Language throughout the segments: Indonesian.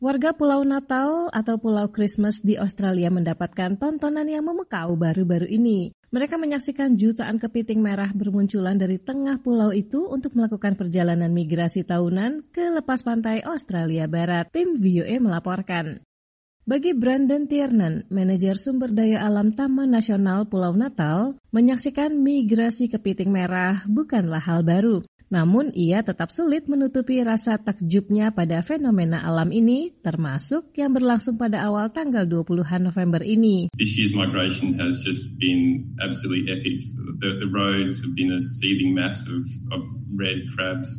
Warga Pulau Natal atau Pulau Christmas di Australia mendapatkan tontonan yang memukau baru-baru ini. Mereka menyaksikan jutaan kepiting merah bermunculan dari tengah pulau itu untuk melakukan perjalanan migrasi tahunan ke lepas pantai Australia Barat. Tim VOA melaporkan. Bagi Brandon Tiernan, manajer sumber daya alam Taman Nasional Pulau Natal, menyaksikan migrasi kepiting merah bukanlah hal baru. Namun ia tetap sulit menutupi rasa takjubnya pada fenomena alam ini, termasuk yang berlangsung pada awal tanggal 20-an November ini. This year's migration has just been absolutely epic. The roads have been a seething mass of red crabs.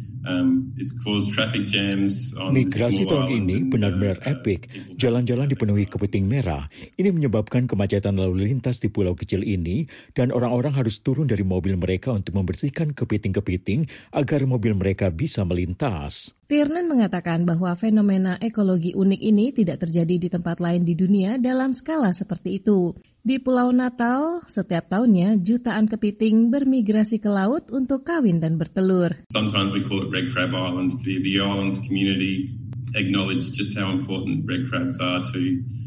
It's caused traffic jams on Migrasi tahun ini benar-benar epik. Jalan-jalan dipenuhi kepiting merah. Ini menyebabkan kemacetan lalu lintas di pulau kecil ini dan orang-orang harus turun dari mobil mereka untuk membersihkan kepiting-kepiting agar mobil mereka bisa melintas. Tiernan mengatakan bahwa fenomena ekologi unik ini tidak terjadi di tempat lain di dunia dalam skala seperti itu. Di Pulau Natal, setiap tahunnya jutaan kepiting bermigrasi ke laut untuk kawin dan bertelur. Sometimes we call it Red Crab Island. The island's community acknowledge just how important red crabs are to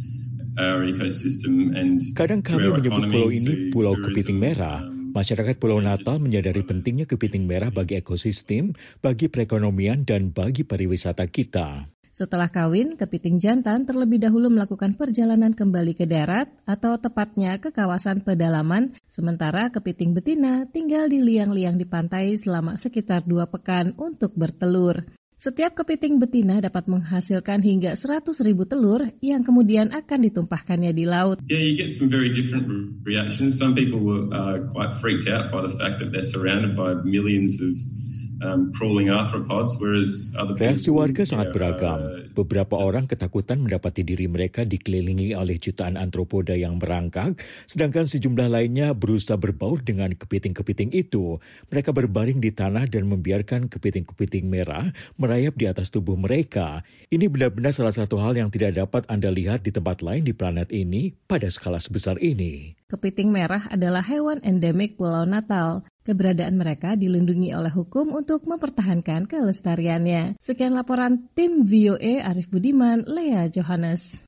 our ecosystem and kadang kami menyebut pulau ini Pulau Kepiting Merah. Masyarakat Pulau Natal menyadari pentingnya kepiting merah bagi ekosistem, bagi perekonomian, dan bagi pariwisata kita. Setelah kawin, kepiting jantan terlebih dahulu melakukan perjalanan kembali ke darat atau tepatnya ke kawasan pedalaman, sementara kepiting betina tinggal di liang-liang di pantai selama sekitar 2 pekan untuk bertelur. Setiap kepiting betina dapat menghasilkan hingga 100,000 telur yang kemudian akan ditumpahkannya di laut. Yeah, you get some very different reactions. Some people were quite freaked out by the fact that they're surrounded by millions of crawling arthropods, whereas other people, reaksi warga sangat beragam. Beberapa orang ketakutan mendapati diri mereka dikelilingi oleh jutaan antropoda yang merangkak, sedangkan sejumlah lainnya berusaha berbaur dengan kepiting-kepiting itu. Mereka berbaring di tanah dan membiarkan kepiting-kepiting merah merayap di atas tubuh mereka. Ini benar-benar salah satu hal yang tidak dapat Anda lihat di tempat lain di planet ini pada skala sebesar ini. Kepiting merah adalah hewan endemik Pulau Natal. Keberadaan mereka dilindungi oleh hukum untuk mempertahankan kelestariannya. Sekian laporan tim VOA Arif Budiman, Lea Johannes.